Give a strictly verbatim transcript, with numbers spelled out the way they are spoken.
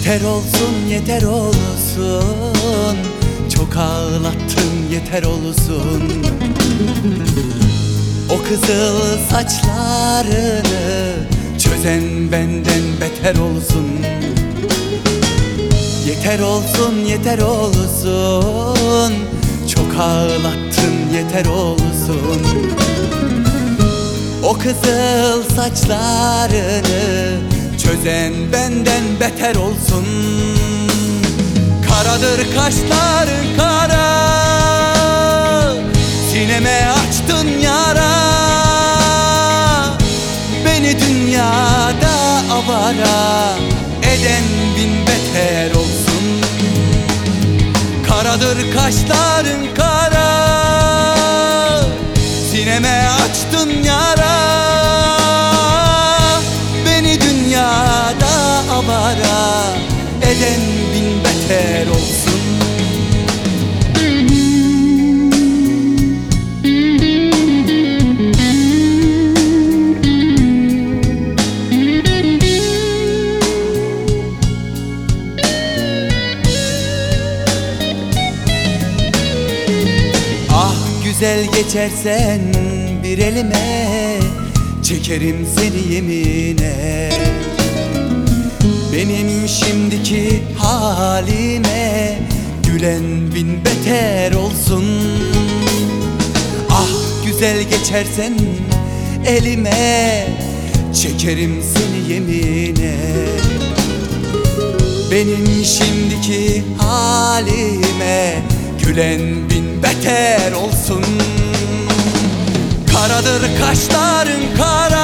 Yeter olsun, yeter olsun, çok ağlattın, yeter olsun. O kızıl saçlarını çözen benden beter olsun. Yeter olsun, yeter olsun, çok ağlattın, yeter olsun. O kızıl saçlarını çözen benden beter olsun. Karadır kaşların kara, sineme açtın yara. Beni dünyada avara eden bin beter olsun. Karadır kaşların kara, sineme açtın yara. Beni dünyada avara eden bin beter olsun. Ah güzel geçersen bir elime, çekerim seni yemine. Benim şimdiki halime gülen bin beter olsun. Ah güzel geçersen elime, çekerim seni yemine. Benim şimdiki halime gülen bin beter olsun. Karadır kaşların kara,